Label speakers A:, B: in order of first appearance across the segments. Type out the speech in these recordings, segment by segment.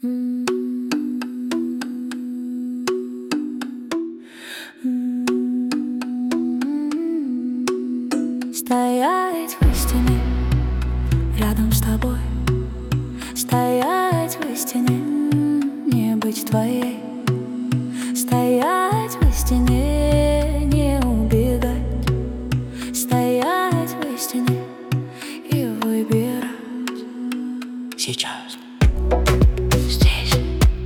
A: Стоять в истине рядом с тобой, стоять в истине, не быть твоей. Стоять в истине, не убегать, стоять в истине и выбирать.
B: Сейчас
A: Здесь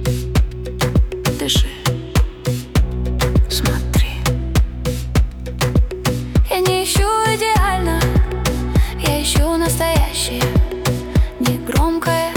A: дыши, смотри. Я не ищу идеально, я ищу настоящее, не громкое,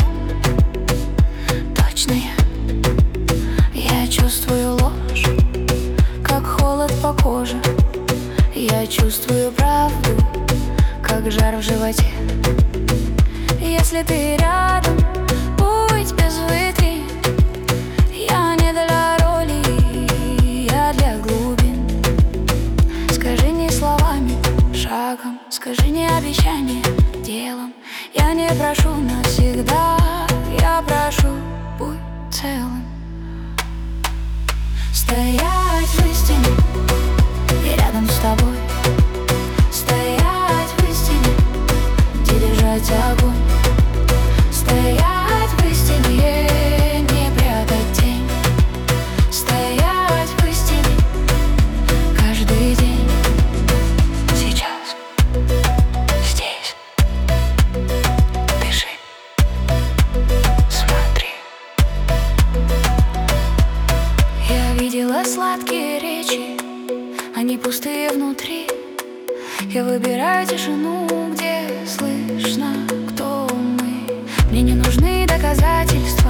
A: точное. Я чувствую ложь, как холод по коже. Я чувствую правду, как жар в животе. Если ты рядом, будь без витрин. Я не для роли, я для глубин. Скажи не словами, шагом, скажи не обещанием, делом. Я не прошу навсегда, я прошу, будь целым. Стоять в истине и рядом с тобой, стоять в истине, где держать огонь. Стоять в истине, не прятать тень. Стоять в истине каждый день. Сейчас, здесь, дыши, смотри. Я видела сладкие речи, они пустые внутри. Я выбираю тишину, где слышно, кто мы. Мне не нужны доказательства,